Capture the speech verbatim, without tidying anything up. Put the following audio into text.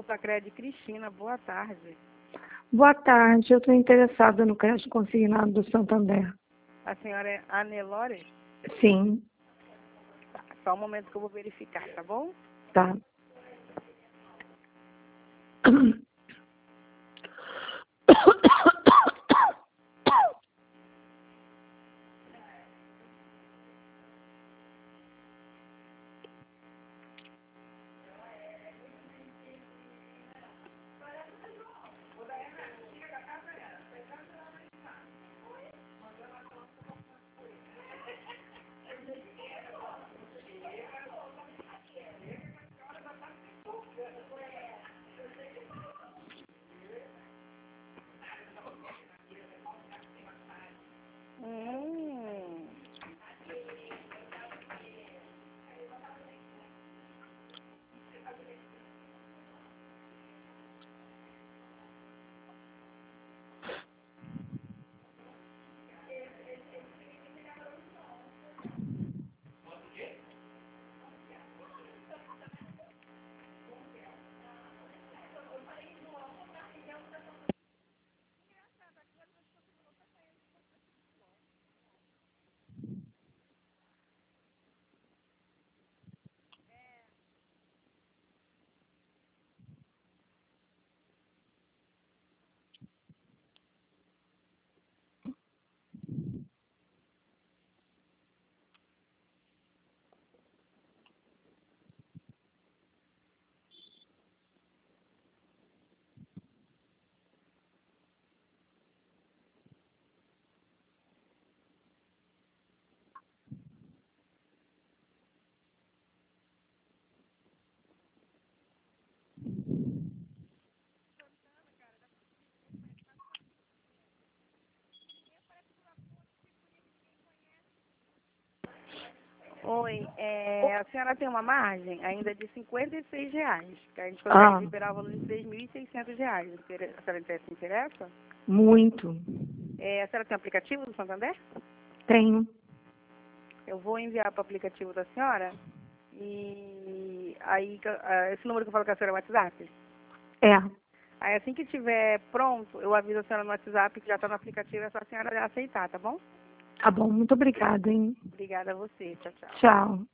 Sacredi Cristina, boa tarde. Boa tarde, eu estou interessada no crédito consignado do Santander. A senhora é Anelore? Sim. Tá, só um momento que eu vou verificar, tá bom? Tá. Hum. Oi, é, a senhora tem uma margem ainda de cinquenta e seis reais, que a gente consegue Ah. liberar o valor de três mil e seiscentos reais. Inter- A senhora se interessa? Muito. É, a senhora tem um aplicativo do Santander? Tenho. Eu vou enviar para o aplicativo da senhora e aí, ah, esse número que eu falo com a senhora é o WhatsApp? É. Aí assim que tiver pronto, eu aviso a senhora no WhatsApp que já está no aplicativo, é só a senhora aceitar, tá bom? Tá bom, muito obrigada, hein? Obrigada a você. Tchau, tchau. Tchau.